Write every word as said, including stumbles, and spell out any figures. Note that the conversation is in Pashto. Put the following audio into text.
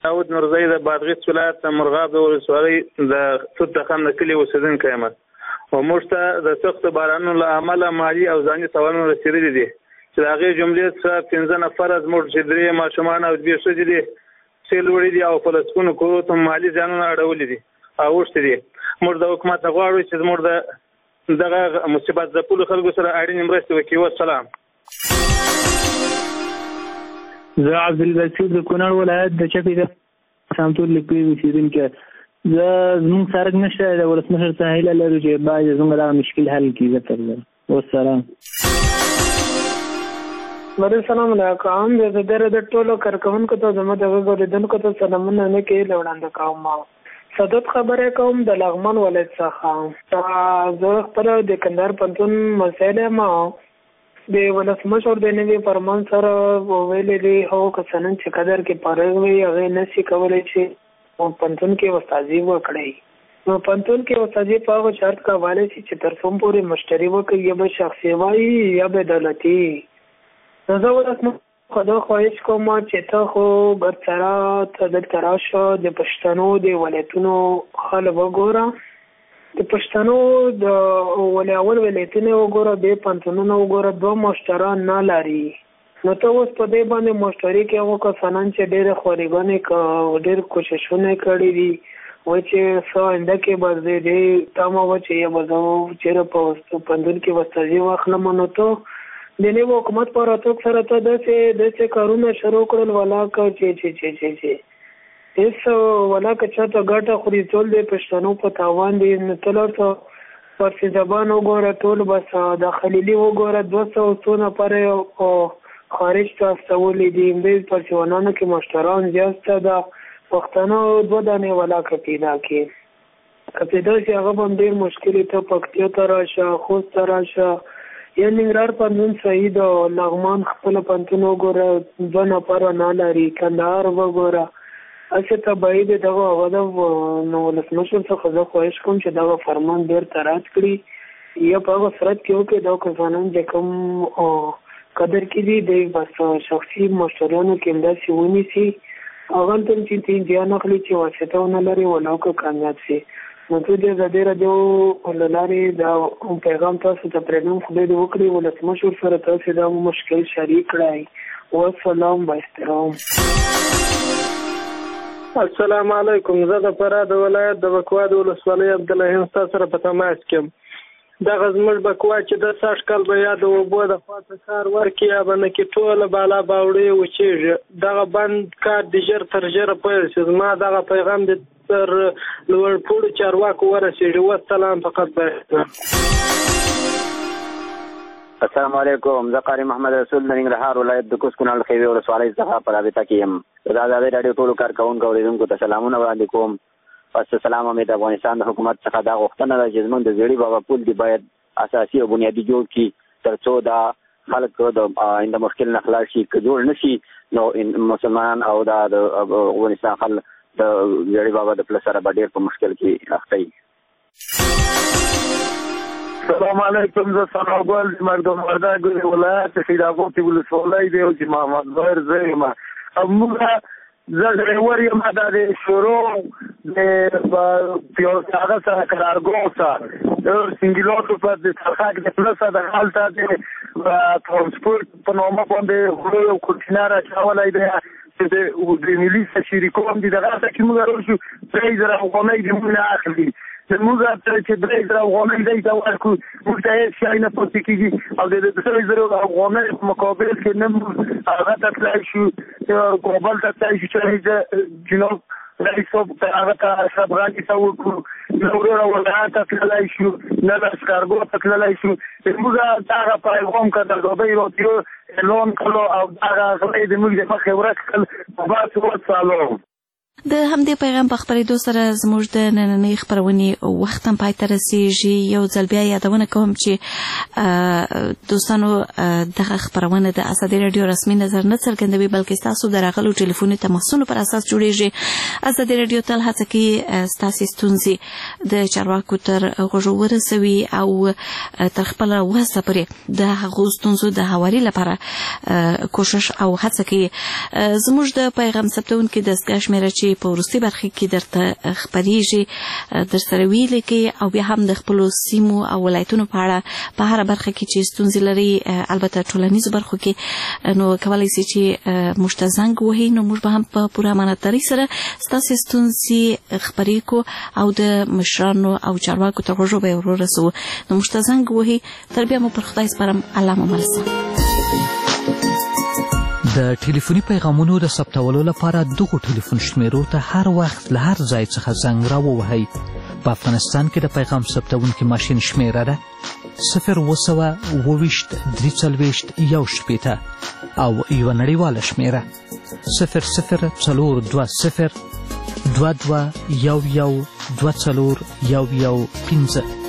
داود نورزی د بادغیس ولایت د مرغاب د ولسوالۍ د توت تخم د کلي اوسېدونکی یم او موږ ته د سختو بارانونو له امله مالي او ځاني تاوانونه رسېدلي دي چې د هغې جملې څخه پنځه نفره زموږ چې درې ماشومان او دوې ښځې دي سیل وړي دي او په لسګونو کورو ته مالي زیانونه اړولي دي او اوښتي دي. موږ د حکومت نه غواړو چې زموږ د دغه مصیبت ځپلو خلکو سره اړینې مرستې وکړي. والسلام. زه عبدالبصیر د کونړ ولایت د چپې د سامتور لیکلي اوسېدونکی زه زموږ سرک نشته د ولسمشر څخه هیله لرو چې باید زموږ دغه مشکل حل کړي. زه تر والسلام. مدیر سلام علیکم. زه در د ټولو کارکوونکو ته زموږ د غږ اورېدونکو ته سلامونه نه کې وړاندې کوم. صدد خبره کوم د لغمان ولایت څخه. زه خپله د کندهار پوهنتون مسایل یم. د ولسمشر د نوي فرمان سره ویلي دي هغو کسانو چې قدر کې فارغ وي هغې نشي کولی چې پوهنتون کې استادي وکړي. نو پوهنتون کې استادي په هغه شرط کولی شي چې تر څوم پورې مشتري وکړي یا به شخصي وایي یا به دولتي. نو زه ولسمشر خدا خواهش کوم چې ته خو ګرسره ته دلته راشه د پښتنو د ولایتونو حال وګوره. د پښتنو د ولې اول ولایتونه وګوره بیا پوهنتونونه وګوره دوه مشتران نه لري. نو ته اوس په دې باندې مشتري کې هغو کسانان چې ډېرې خواریګانې ډېر کوششونه کړي دي وایي چې څه آینده کې به زه دې تمه وه چې یا به زه چېرې په پوهنتون کې استادي واخلم. نو ته د نوي حکومت په راتګ سره ته داسې داسې کارونه شروع کړل ولاکه چې چې چې چې چې هېڅ ولاکه چاته ګټه خوري ټول د پښتنو په تاوان دي. نو ته لاړ ته فارسي زبان وګوره ټول بس د خلیلي وګوره دوه سوه څو نفره خارج ته استولي دي. همدې پرچونانو کې مشتران زیات ته د پښتنو دوه دانې ولاکه پیدا کړي. که پیدا شي هغه به هم ډېر مشکل ته پکتیا ته راشه خوست ته راشه یا ننګرهار پوهنتون صحیح ده. لغمان خپله پوهنتون وګوره دوه نفره نه لري. کندهار وګوره هسې تباهي د دغه هغه ده. نو ولسمشر څخه زه خواهش کوم چې دغه فرمان بېرته رد کړي یا په هغه صورت کې وکړي دغه کسانان چې کوم قدر کې دي دی بس شخصي مشتریانو کې همداسې ونیسي هغه ته چې تی زیان اخلي چې واسطه ونه لري ولاکه کامیاب شي. نو ته د ازادي راډیو له لارې دا پیغام تاسو ته پرېږدم خدای دې وکړي ولسمشر سره تاسې دا مشکل شریک کړئ. والسلام با احترام. السلام علیکم. زه د فراه د ولایت د بکوا د ولسوالۍ عبدالرحیم ستا سره په تماس کې یم. دغه زموږ بکوا چې د سږ کال به یا د اوبو د خوا څخه کار ورکړي یا به نه کې ټوله بالا باوړې وچېږي. دغه بند کار د ژر تر ژره پیل شي. زما دغه پیغام د تر لوړپوړو چارواکو ورسېږي. والسلام. فقط به السلام علیکم. زه قاری محمد رسول د ننګرهار ولایت د کوز کونړ خیوې ولسوالۍ څخه په رابطه کې یم. د ازادي راډیو ټولو کارکوونکو اورېدونکو ته سلامونه وړاندې کوم. پس سلام امید افغانستان د حکومت څخه دا غوښتنه ده چې زموږ د زیړي بابا پل دی باید اساسي او بنیادي جوړ کړي تر څو دا خلک د آینده مشکل نه خلاص شي. که جوړ نه شي نو مسلمانان او دا د افغانستان خلک د زیړي بابا د پل سره به ډېر په مشکل کې اخته وي. السلام علیکم. زه ثناګل د مردم وردګ ولایت خیراباد ولسوالۍ دی چې محمد ظاهر زه یم. موږ زه ډریور یم دا د شروع د هغه سره قرارګاه سره د سنګلاتو په د څرخک د پلسه د هلته د ترانسپورټ په نامه باندې غلو یو کنټینر اچولی دی چې د ملي شریکو هم دي دغه ته چې موږ راشو درې زره افغانۍ د موږ نه اخلي. زموږ چې درې زره افغانۍ دی ته ورکړو موږ ته هېڅ شی نه پاتې کېږي او د درې زره افغانۍ په مقابل کې نه موږ هغه ته تللی شو کابل ته تللی شو چې جناب رئیس صاحب هغه ته اشرف غني ته وکړو نه وروره ولایت ته تللی شو نه لښکرګاه ته تللی شو. موږ دغه پیغام که د ازادۍ راډیو اعلان کړو او دغه غلی د موږ د مخې ورک کړل. بس والسلام. د همدې پیغام په خپرېدو سره زموږ د نننۍ خپرونې وخت هم پای ته رسېږي. یو ځل بیا یادونه کوم چې دوستانو دغه خپرونه د ازادي راډیو رسمي نظر نه څرګندوي بلکې ستاسو د راغلو ټلیفوني تماسونو پر اساس جوړېږي. ازادي راډیو تل هڅه کوي ستاسې ستونزې د چارواکو تر غوږو ورسوي او تر خپله وسه پورې د هغو ستونزو د هواري لپاره کوشش او هڅه کوي. زموږ د پیغام ثبتونکي دستګاه شمېره چې په وروستي برخه کې درته خپریږي در سره ویلې کې او بیا هم د خپلو سیمو او ولایتونو په اړه په هره برخه کې چې ستونزې لري البته ټولنیزو برخو کې نو کولی سي چې موږ ته زنګ وهي نو موږ به هم په پوره امانتدارۍ سره ستاسې ستونزې خپرې کړو او د مشرانو او چارواکو تر غوږو به یې ورورسوو. نو موږ ته زنګ وهي تر بیا مو پر خدای سپارم. الله مو مل شه. د ټلیفوني پیغامونو د ثبتولو لپاره دغو ټلیفون شمیرو ته هر وخت له هر ځای څخه زنګ راووهئ. په افغانستان کې د پیغام ثبتونکي ماشین شمیره ده صفر اوه سوه اوه ویشت درې څلوېښت یو شپېته او یوه نړیواله شمیره صفر صفر څلور دوه صفر دوه دوه یو یو دوه څلور یو یو پنځه.